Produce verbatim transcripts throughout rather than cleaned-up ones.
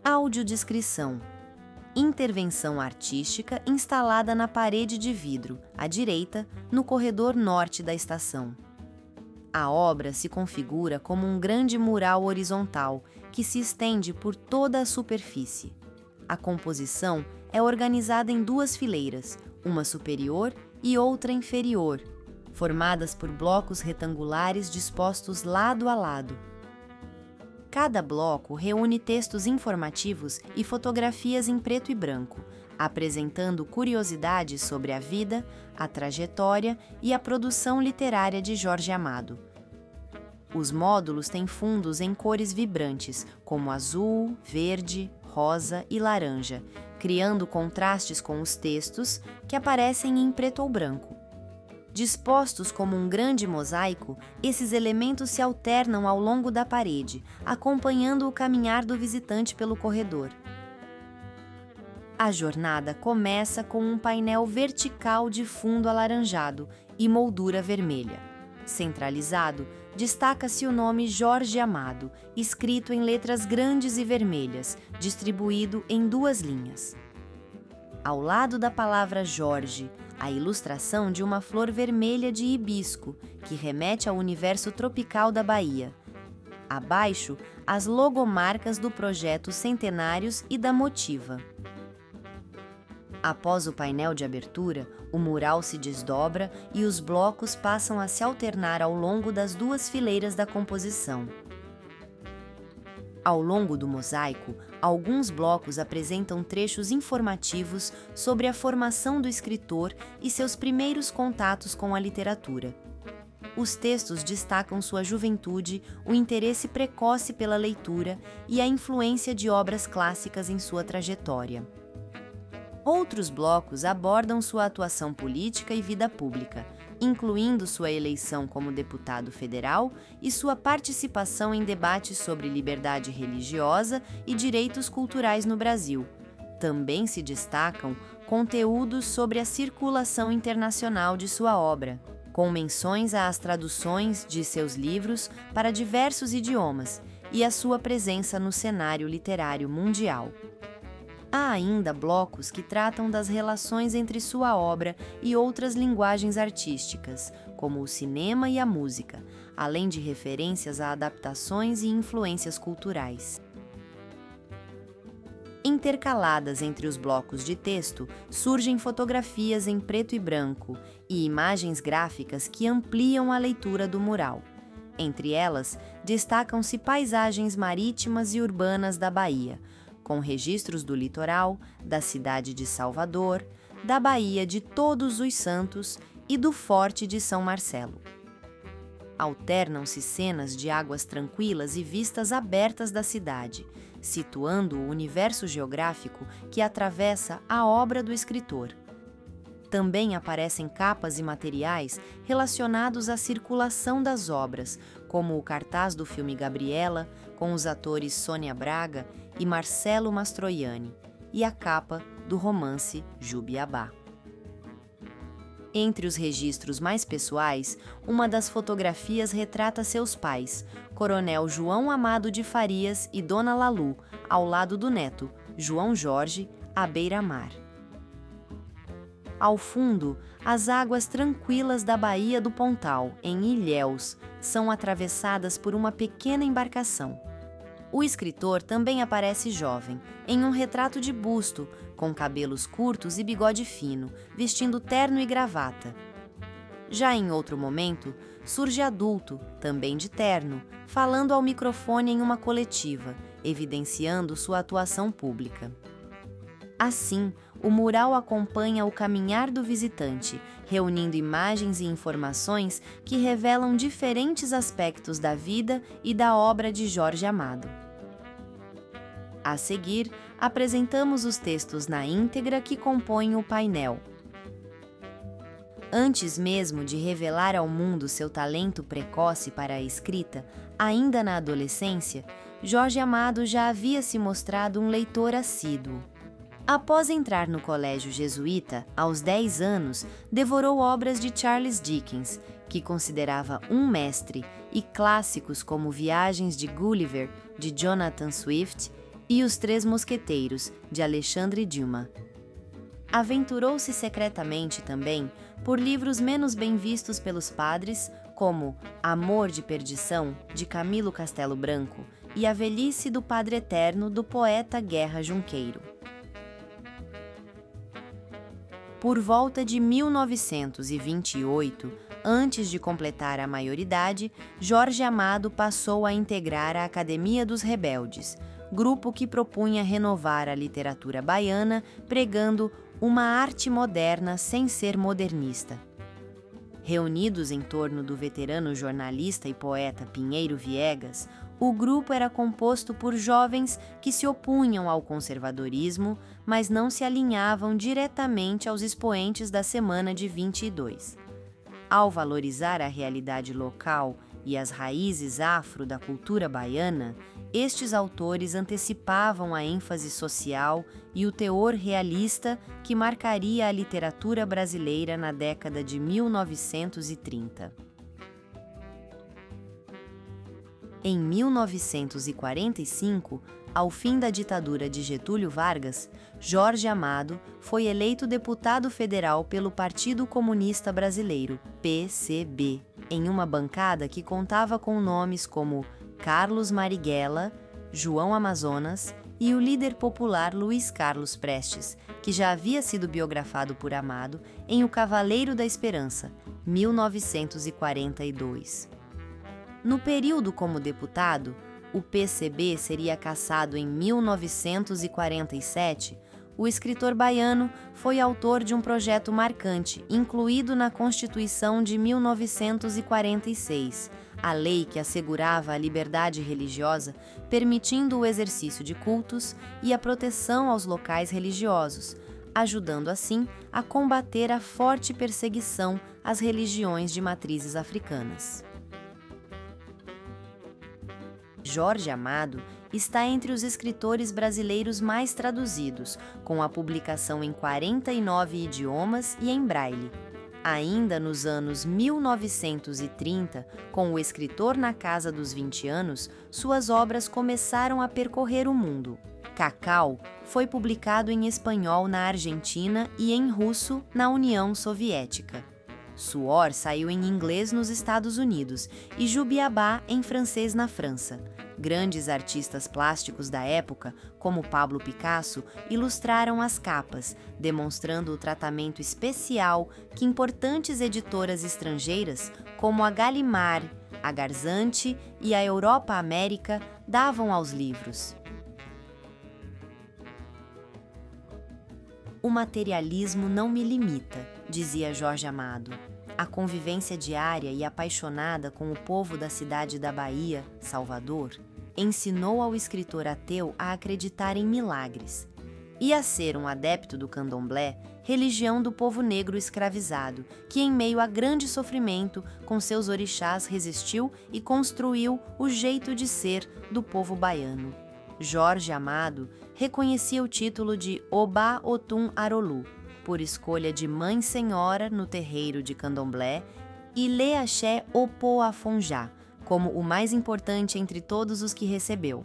Audiodescrição. Intervenção artística instalada na parede de vidro, à direita, no corredor norte da estação. A obra se configura como um grande mural horizontal que se estende por toda a superfície. A composição é organizada em duas fileiras, uma superior e outra inferior, formadas por blocos retangulares dispostos lado a lado. Cada bloco reúne textos informativos e fotografias em preto e branco, apresentando curiosidades sobre a vida, a trajetória e a produção literária de Jorge Amado. Os módulos têm fundos em cores vibrantes, como azul, verde, rosa e laranja, criando contrastes com os textos, que aparecem em preto ou branco. Dispostos como um grande mosaico, esses elementos se alternam ao longo da parede, acompanhando o caminhar do visitante pelo corredor. A jornada começa com um painel vertical de fundo alaranjado e moldura vermelha. Centralizado, destaca-se o nome Jorge Amado, escrito em letras grandes e vermelhas, distribuído em duas linhas. Ao lado da palavra Jorge, a ilustração de uma flor vermelha de hibisco, que remete ao universo tropical da Bahia. Abaixo, as logomarcas do projeto Centenários e da Motiva. Após o painel de abertura, o mural se desdobra e os blocos passam a se alternar ao longo das duas fileiras da composição. Ao longo do mosaico, alguns blocos apresentam trechos informativos sobre a formação do escritor e seus primeiros contatos com a literatura. Os textos destacam sua juventude, o interesse precoce pela leitura e a influência de obras clássicas em sua trajetória. Outros blocos abordam sua atuação política e vida pública, incluindo sua eleição como deputado federal e sua participação em debates sobre liberdade religiosa e direitos culturais no Brasil. Também se destacam conteúdos sobre a circulação internacional de sua obra, com menções às traduções de seus livros para diversos idiomas e a sua presença no cenário literário mundial. Há ainda blocos que tratam das relações entre sua obra e outras linguagens artísticas, como o cinema e a música, além de referências a adaptações e influências culturais. Intercaladas entre os blocos de texto, surgem fotografias em preto e branco e imagens gráficas que ampliam a leitura do mural. Entre elas, destacam-se paisagens marítimas e urbanas da Bahia, com registros do litoral, da cidade de Salvador, da Baía de Todos os Santos e do Forte de São Marcelo. Alternam-se cenas de águas tranquilas e vistas abertas da cidade, situando o universo geográfico que atravessa a obra do escritor. Também aparecem capas e materiais relacionados à circulação das obras, como o cartaz do filme Gabriela, com os atores Sônia Braga e Marcelo Mastroianni, e a capa do romance Jubiabá. Entre os registros mais pessoais, uma das fotografias retrata seus pais, Coronel João Amado de Farias e Dona Lalu, ao lado do neto, João Jorge, à beira-mar. Ao fundo, as águas tranquilas da Baía do Pontal, em Ilhéus, são atravessadas por uma pequena embarcação. O escritor também aparece jovem, em um retrato de busto, com cabelos curtos e bigode fino, vestindo terno e gravata. Já em outro momento, surge adulto, também de terno, falando ao microfone em uma coletiva, evidenciando sua atuação pública. Assim, o mural acompanha o caminhar do visitante, reunindo imagens e informações que revelam diferentes aspectos da vida e da obra de Jorge Amado. A seguir, apresentamos os textos na íntegra que compõem o painel. Antes mesmo de revelar ao mundo seu talento precoce para a escrita, ainda na adolescência, Jorge Amado já havia se mostrado um leitor assíduo. Após entrar no colégio jesuíta, aos dez anos, devorou obras de Charles Dickens, que considerava um mestre, e clássicos como Viagens de Gulliver, de Jonathan Swift, e Os Três Mosqueteiros, de Alexandre Dumas. Aventurou-se secretamente também por livros menos bem vistos pelos padres, como Amor de Perdição, de Camilo Castelo Branco, e A Velhice do Padre Eterno, do poeta Guerra Junqueiro. Por volta de mil novecentos e vinte e oito, antes de completar a maioridade, Jorge Amado passou a integrar a Academia dos Rebeldes, grupo que propunha renovar a literatura baiana, pregando uma arte moderna sem ser modernista. Reunidos em torno do veterano jornalista e poeta Pinheiro Viegas, o grupo era composto por jovens que se opunham ao conservadorismo, mas não se alinhavam diretamente aos expoentes da Semana de vinte e dois. Ao valorizar a realidade local e as raízes afro da cultura baiana, estes autores antecipavam a ênfase social e o teor realista que marcaria a literatura brasileira na década de mil novecentos e trinta. Em mil novecentos e quarenta e cinco, ao fim da ditadura de Getúlio Vargas, Jorge Amado foi eleito deputado federal pelo Partido Comunista Brasileiro, P C B, em uma bancada que contava com nomes como Carlos Marighella, João Amazonas e o líder popular Luiz Carlos Prestes, que já havia sido biografado por Amado em O Cavaleiro da Esperança, mil novecentos e quarenta e dois. No período como deputado, o P C B seria cassado em mil novecentos e quarenta e sete, o escritor baiano foi autor de um projeto marcante, incluído na Constituição de mil novecentos e quarenta e seis, a lei que assegurava a liberdade religiosa, permitindo o exercício de cultos e a proteção aos locais religiosos, ajudando assim a combater a forte perseguição às religiões de matrizes africanas. Jorge Amado está entre os escritores brasileiros mais traduzidos, com a publicação em quarenta e nove idiomas e em braille. Ainda nos anos mil novecentos e trinta, com O Escritor na Casa dos vinte anos, suas obras começaram a percorrer o mundo. Cacau foi publicado em espanhol na Argentina e em russo na União Soviética. Suor saiu em inglês nos Estados Unidos e Jubiabá em francês na França. Grandes artistas plásticos da época, como Pablo Picasso, ilustraram as capas, demonstrando o tratamento especial que importantes editoras estrangeiras, como a Gallimard, a Garzanti e a Europa América, davam aos livros. O materialismo não me limita, dizia Jorge Amado. A convivência diária e apaixonada com o povo da cidade da Bahia, Salvador, ensinou ao escritor ateu a acreditar em milagres e a ser um adepto do candomblé, religião do povo negro escravizado, que em meio a grande sofrimento, com seus orixás resistiu e construiu o jeito de ser do povo baiano. Jorge Amado reconhecia o título de Obá Otum Arolu, por escolha de Mãe Senhora no terreiro de Candomblé, e Lê Axé Opoafonjá, como o mais importante entre todos os que recebeu.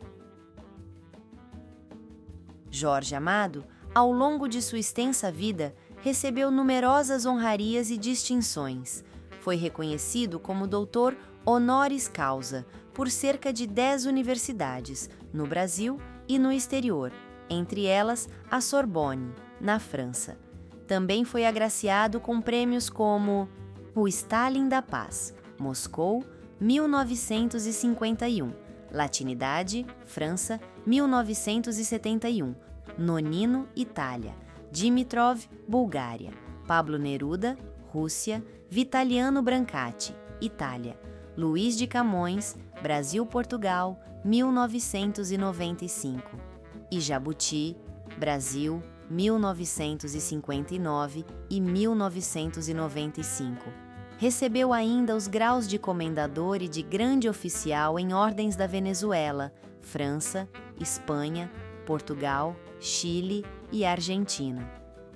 Jorge Amado, ao longo de sua extensa vida, recebeu numerosas honrarias e distinções. Foi reconhecido como doutor honoris causa por cerca de dez universidades, no Brasil e no exterior, entre elas a Sorbonne, na França. Também foi agraciado com prêmios como o Stalin da Paz, Moscou, mil novecentos e cinquenta e um, Latinidade, França, mil novecentos e setenta e um, Nonino, Itália, Dimitrov, Bulgária, Pablo Neruda, Rússia, Vitaliano Brancati, Itália, Luiz de Camões, Brasil-Portugal, mil novecentos e noventa e cinco, e Jabuti, Brasil, mil novecentos e cinquenta e nove e mil novecentos e noventa e cinco. Recebeu ainda os graus de comendador e de grande oficial em ordens da Venezuela, França, Espanha, Portugal, Chile e Argentina.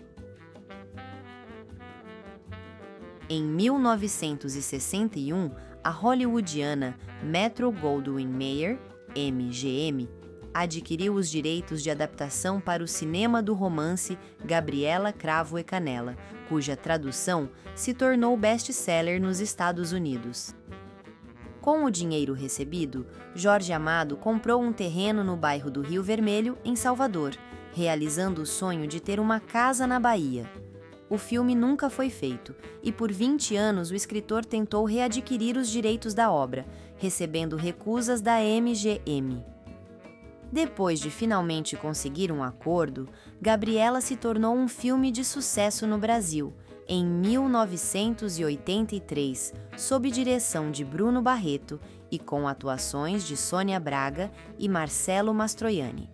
Em mil novecentos e sessenta e um, a hollywoodiana Metro-Goldwyn-Mayer, M G M, adquiriu os direitos de adaptação para o cinema do romance Gabriela, Cravo e Canela, cuja tradução se tornou best-seller nos Estados Unidos. Com o dinheiro recebido, Jorge Amado comprou um terreno no bairro do Rio Vermelho, em Salvador, realizando o sonho de ter uma casa na Bahia. O filme nunca foi feito, e por vinte anos o escritor tentou readquirir os direitos da obra, recebendo recusas da M G M. Depois de finalmente conseguir um acordo, Gabriela se tornou um filme de sucesso no Brasil, em mil novecentos e oitenta e três, sob direção de Bruno Barreto e com atuações de Sônia Braga e Marcelo Mastroianni.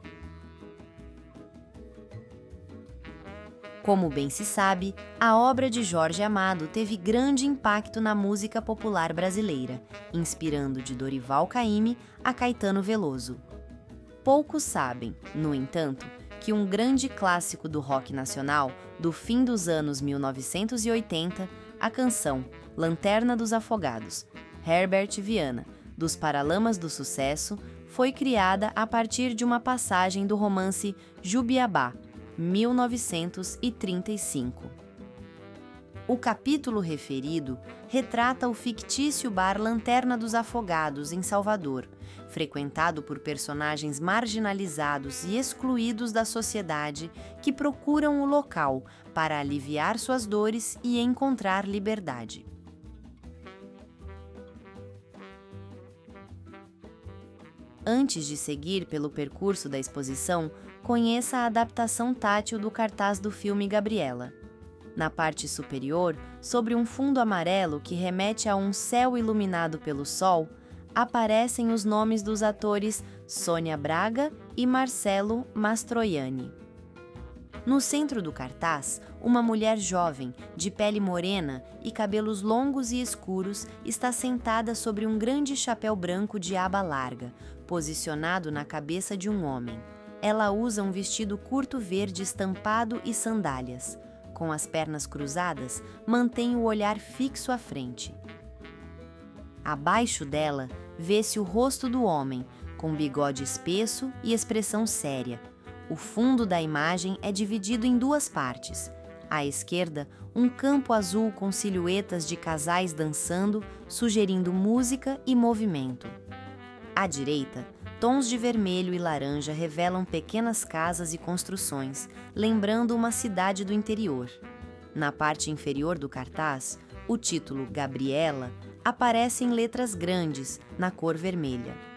Como bem se sabe, a obra de Jorge Amado teve grande impacto na música popular brasileira, inspirando de Dorival Caymmi a Caetano Veloso. Poucos sabem, no entanto, que um grande clássico do rock nacional, do fim dos anos mil novecentos e oitenta, a canção Lanterna dos Afogados, Herbert Viana, dos Paralamas do Sucesso, foi criada a partir de uma passagem do romance Jubiabá, mil novecentos e trinta e cinco. O capítulo referido retrata o fictício bar Lanterna dos Afogados, em Salvador, frequentado por personagens marginalizados e excluídos da sociedade que procuram o local para aliviar suas dores e encontrar liberdade. Antes de seguir pelo percurso da exposição, conheça a adaptação tátil do cartaz do filme Gabriela. Na parte superior, sobre um fundo amarelo que remete a um céu iluminado pelo sol, aparecem os nomes dos atores Sônia Braga e Marcelo Mastroianni. No centro do cartaz, uma mulher jovem, de pele morena e cabelos longos e escuros, está sentada sobre um grande chapéu branco de aba larga, posicionado na cabeça de um homem. Ela usa um vestido curto verde estampado e sandálias. Com as pernas cruzadas, mantém o olhar fixo à frente. Abaixo dela, vê-se o rosto do homem, com bigode espesso e expressão séria. O fundo da imagem é dividido em duas partes. À esquerda, um campo azul com silhuetas de casais dançando, sugerindo música e movimento. À direita, tons de vermelho e laranja revelam pequenas casas e construções, lembrando uma cidade do interior. Na parte inferior do cartaz, o título Gabriela aparece em letras grandes, na cor vermelha.